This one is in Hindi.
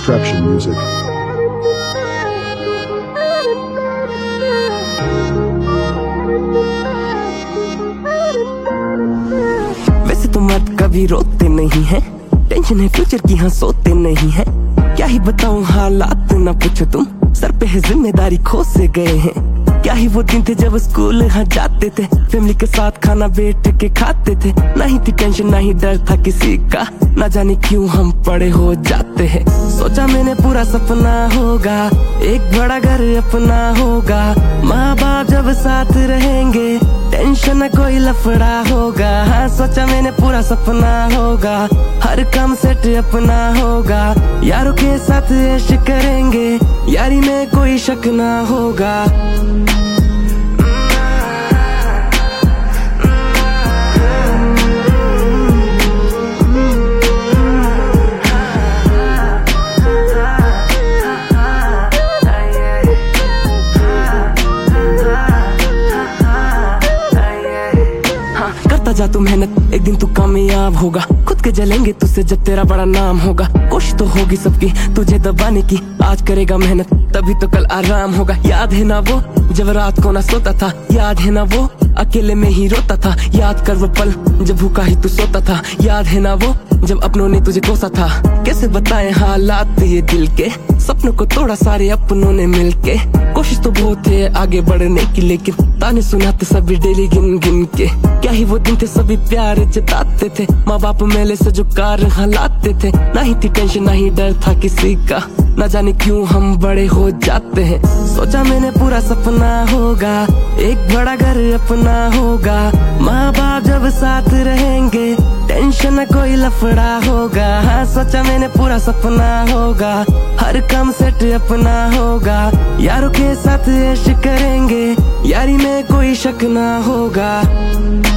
Traption Music. वैसे तो मर्द कभी रोते नहीं है, टेंशन है फ्यूचर की, हाँ सोते नहीं है। क्या ही बताऊं हालात ना पूछो तुम, सर पे है जिम्मेदारी खो से गए हैं। क्या ही वो दिन थे जब स्कूल हाँ जाते थे, फैमिली के साथ खाना बैठ के खाते थे। ना ही थी टेंशन ना ही डर था किसी का, ना जाने क्यों हम बड़े हो जाते हैं। सोचा मैंने पूरा सपना होगा, एक बड़ा घर अपना होगा, माँ बाप जब साथ रहेंगे, टेंशन न कोई लफड़ा होगा। हाँ सोचा मैंने पूरा सपना होगा, हर काम सेट अपना होगा, यारों के साथ ऐश करेंगे, यारी में कोई शक ना होगा। करता जा तू मेहनत, एक दिन तू कामयाब होगा, खुद के जलेंगे तुझसे जब तेरा बड़ा नाम होगा। कोशिश तो होगी सबकी तुझे दबाने की, आज करेगा मेहनत तभी तो कल आराम होगा। याद है ना वो जब रात को ना सोता था, याद है ना वो अकेले में ही रोता था, याद कर वो पल जब भूखा ही तू सोता था, याद है ना वो जब अपनों ने तुझे कोसा था। कैसे बताएं हालात ये दिल के, सपनों को तोड़ा सारे अपनों ने मिलके। कोशिश तो बहुत है आगे बढ़ने की, लेकिन ताने सुनाते सभी डेली गिन गिन के। क्या ही वो दिन थे सभी प्यार जताते थे, माँ बाप मेले से जो कार हलाते थे। ना ही थी टेंशन ना ही डर था किसी का, ना जाने क्यों हम बड़े हो जाते हैं। सोचा मैंने पूरा सपना होगा, एक बड़ा घर अपना होगा, माँ बाप जब साथ रहेंगे, टेंशन न कोई लफड़ा होगा। हाँ सोचा मैंने पूरा सपना होगा, हर काम सेट अपना होगा, यारों के साथ ऐश करेंगे, यारी में कोई शक ना होगा।